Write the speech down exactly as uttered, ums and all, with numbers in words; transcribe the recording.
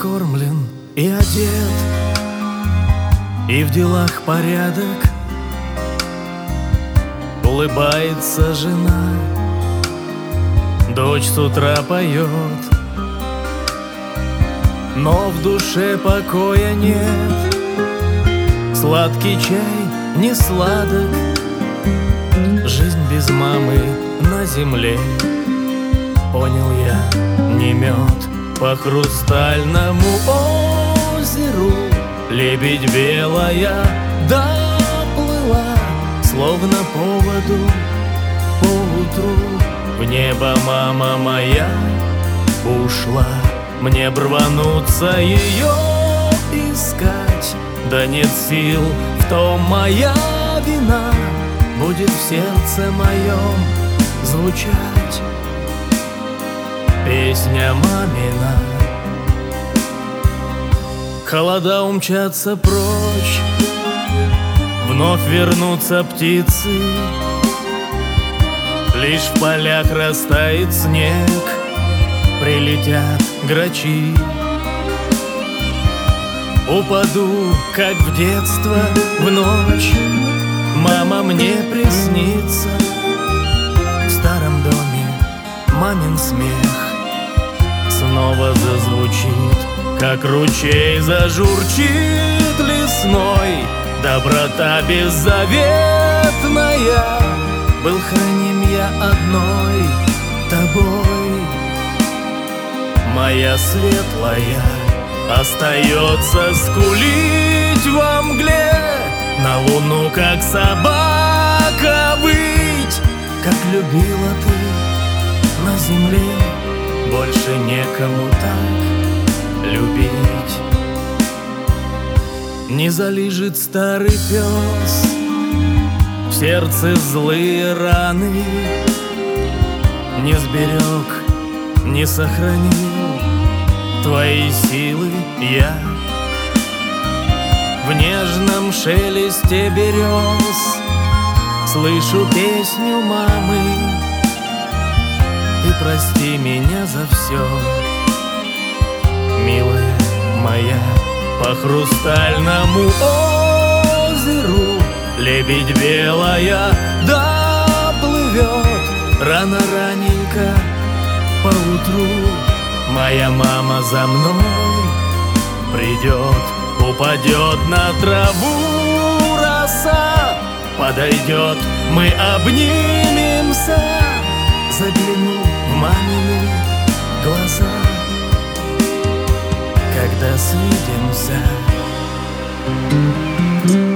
накормлен и одет, и в делах порядок. Улыбается жена, дочь с утра поет, но в душе покоя нет. Сладкий чай не сладок, жизнь без мамы на земле. Понял я, не мед. По хрустальному озеру лебедь белая доплыла, словно по воду поутру. В небо мама моя ушла, мне б рвануться ее искать, да нет сил, в том моя вина. Будет в сердце моем звучать песня мамина. Холода умчатся прочь, вновь вернутся птицы. Лишь в полях растает снег, прилетят грачи. Упаду, как в детство, в ночь, мама мне приснится. В старом доме мамин смех снова зазвучит, как ручей зажурчит лесной. Доброта беззаветная, был храним я одной тобой. Моя светлая остается скулить во мгле, на луну, как собака, выть. Как любила ты на земле, больше некому так любить. Не залижет старый пес в сердце злые раны, не сберег, не сохранил твои силы я. В нежном шелесте берез слышу песню мамы. Ты прости меня за все, милая моя. По хрустальному озеру лебедь белая доплывет, рано раненько поутру. Моя мама за мной придет, упадет на траву роса, подойдет, мы обнимемся. Загляну в мамины глаза, когда свидимся.